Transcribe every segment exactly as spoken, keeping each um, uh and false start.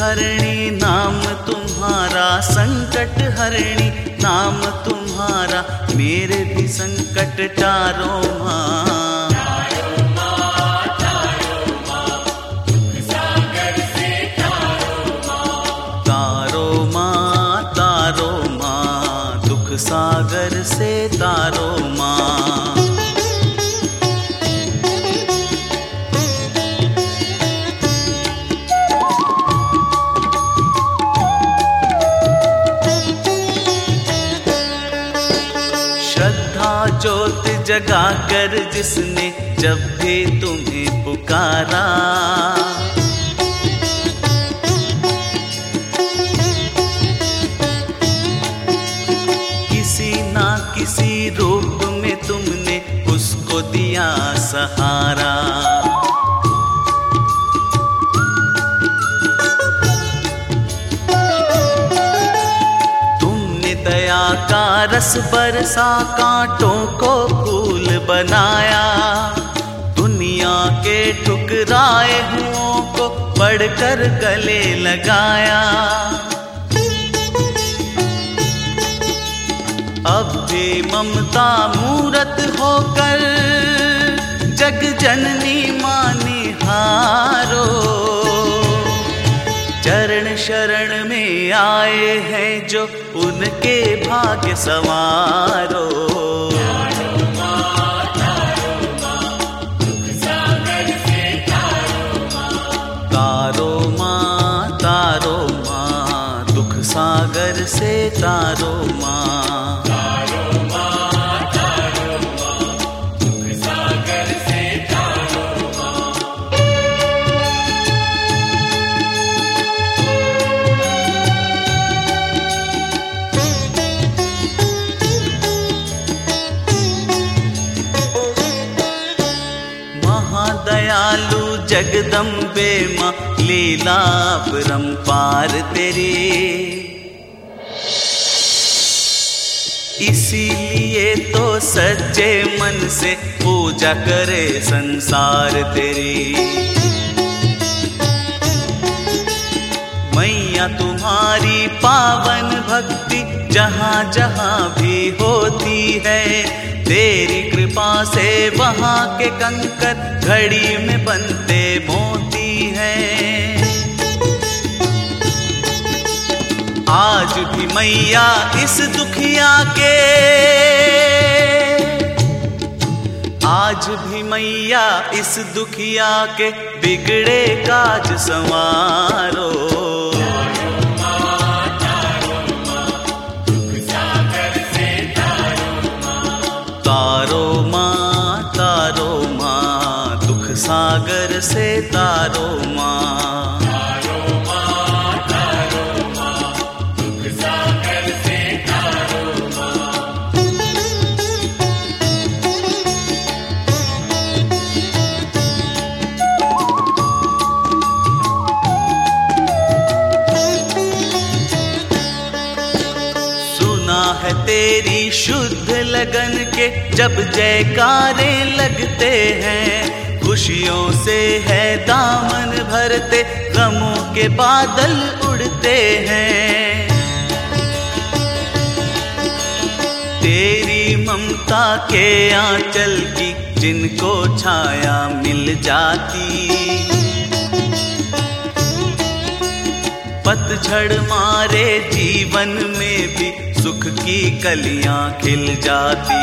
हरणी नाम तुम्हारा, संकट हरणी नाम तुम्हारा, मेरे भी संकट टारो माँ। सागर से तारो माँ। श्रद्धा ज्योत जगा कर जिसने जब भी तुम्हें पुकारा, किसी रूप में तुमने उसको दिया सहारा। तुमने दया का रस बरसा, कांटों को फूल बनाया, दुनिया के ठुकराए हुओं को पढ़कर गले लगाया। अब भी ममता मूरत होकर जग जननी मानी हारो, चरण शरण में आए हैं जो उनके भाग्य संवारो। तारो माँ तारो माँ, दुख सागर से तारो माँ। दयालु जगदम्बे माँ, लीला परंपार तेरी, इसीलिए तो सच्चे मन से पूजा करे संसार तेरी। मैया तुम्हारी पावन भक्ति जहाँ जहाँ भी होती है, तेरी कृपा से वहाँ के कंकर घड़ी में बनते मोती हैं। आज भी मैया इस दुखिया के, आज भी मैया इस दुखिया के बिगड़े काज संवारो। तारो माँ तारो माँ, दुख सागर से तारो माँ। तारो माँ तारो माँ, दुख सागर से तारो माँ। सुना है तेरी शुद्ध लगन के जब जयकारे लगते हैं, खुशियों से है दामन भरते, गमों के बादल उड़ते हैं। तेरी ममता के आंचल की जिनको छाया मिल जाती, पतझड़ मारे जीवन में भी सुख की कलियां खिल जाती।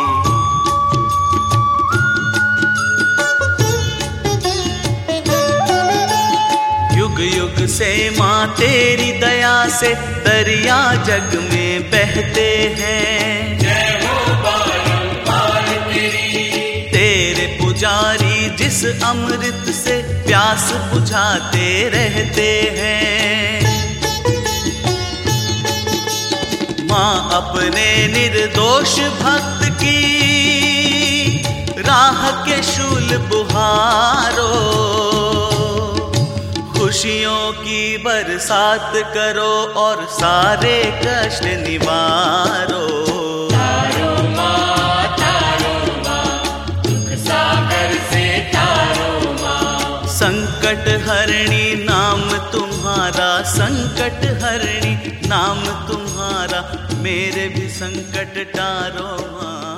युग युग से माँ तेरी दया से दरिया जग में बहते हैं। जय हो बारंबार तेरी, तेरे पुजारी जिस अमृत से प्यास बुझाते रहते हैं। माँ अपने निर्दोष भक्त की राह के शूल बुहारो, खुशियों की बरसात करो और सारे कष्ट निवारो। तारो माँ तारो माँ, दुख सागर से तारो माँ। संकट हरणी नाम तुम्हारा, संकट हरणी नाम तुम्हारा, मेरे भी संकट टारो माँ।